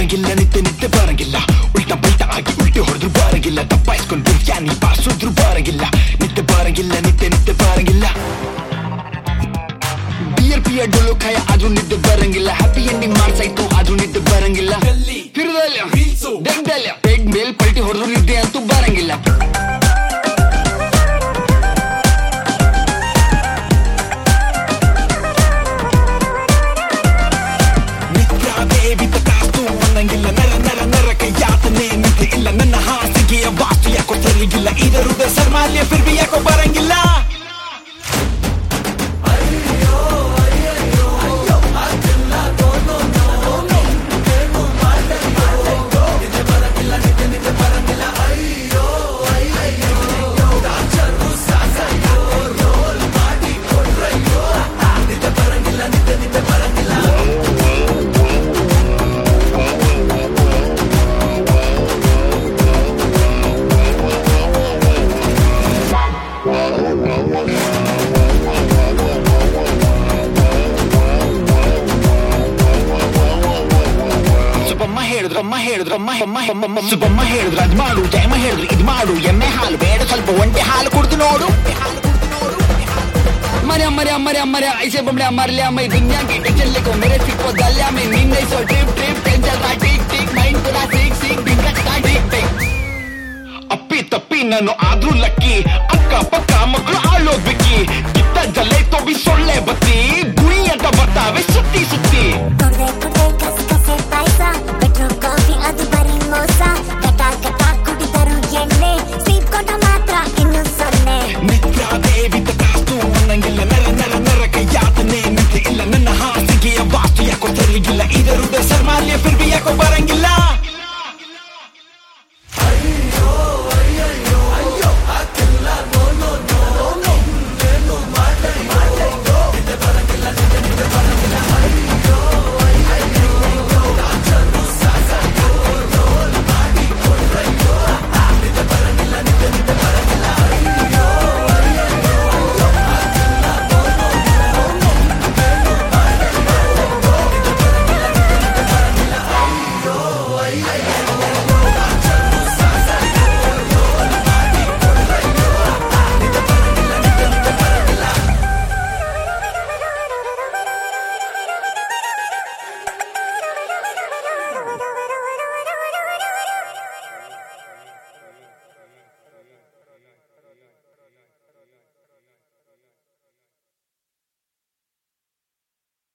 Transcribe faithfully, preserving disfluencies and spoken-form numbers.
ಬರಂಗಿಲ್ಲ ನಿತ್ಯ ನಿತ್ಯ ಬರಂಗಿಲ್ಲ ಉಲ್ಟಾ ಬಲ್ಟ ಆಗಿ ಉಲ್ಟಿ ಹೊಡೆದ್ರು ಬರಂಗಿಲ್ಲ ತಪ್ಪಾಯಿಸ್ಕೊಂಡು ಬಿರಿಯಾನಿ ಬಾರಿಸಿದ್ರು ಬರಂಗಿಲ್ಲ ನಿತ್ಯ ಬರಂಗಿಲ್ಲ ನಿತ್ಯ ನಿತ್ಯ ಬರಂಗಿಲ್ಲ ಬಿಯರ್ ಪಿಯರ್ ಡೊಲು ಖಾಯ ಆದ್ರೂ ನಿದ್ದೆ ಬರಂಗಿಲ್ಲ ಹ್ಯಾಪಿ ಎಂಡಿಂಗ್ ಮಾಡ್ಸಾಯ್ತು ಆದ್ರೂ ನಿದ್ದೆ ಬರಂಗಿಲ್ಲ ತಿರುದಲ್ಲ ಡೆಗ್ದಲ್ಲ ಬೆಡ್ ಮೇಲ್ ಪಲ್ಟಿ ಹೊಡೆದ್ರು ನಿದ್ದೆ ಅಂತೂ ಬರಂಗಿಲ್ಲ ನರ ನರ ನರ ಕೈಯಾತನೆ ನಿದ್ದೆ ಇಲ್ಲ ನನ್ನ ಹಾಸಿಗೆಯ ವಾಸ್ತು ಯಾಕೋ ಸರಿಗಿಲ್ಲ ಇದರುದ ಸರ್ಮಾಲ್ಯ ಫಿರ್ಬಿ ಯಾಕೋ ಬರಂಗಿಲ್ಲ ಸುಬ್ಬಮ್ಮ ಹೇಳಿದ್ರು ಅಮ್ಮ ಹೇಳಿದ್ರು ಅಮ್ಮ ಅಮ್ಮ ಸುಬ್ಬಮ್ಮ ಹೇಳಿದ್ರು ಅದ್ ಮಾಡು ಜಯಮ್ಮ ಹೇಳಿದ್ರು ಇದ್ ಮಾಡು ಎಮ್ಮೆ ಹಾಲು ಬೇಡ ಸ್ವಲ್ಪ ಒಂಟೆ ಹಾಲು ಕುಡ್ದು ನೋಡು मरे मरे मरे मरे ऐसे बमड़े मर लिया मैं दुनिया की टेंशन लेको मेरे सिर को डाल लिया मैं नींद नहीं सो ट्रिप ट्रिप टेंशन चल रहा टिक टिक माइंड पूरा सिक सिक दिन का स्टार्ट टिक टिक अप्पी तप्पी नन्नो आद्रू लक्की अक्का पक्का मक्कಳು ಆಳೋದ್ ಬಿಕ್ಕಿ ಕಿತ್ತ ಜಲ್ಲೆ तो भी ಸೊಳ್ಳೆ ಬತ್ತಿ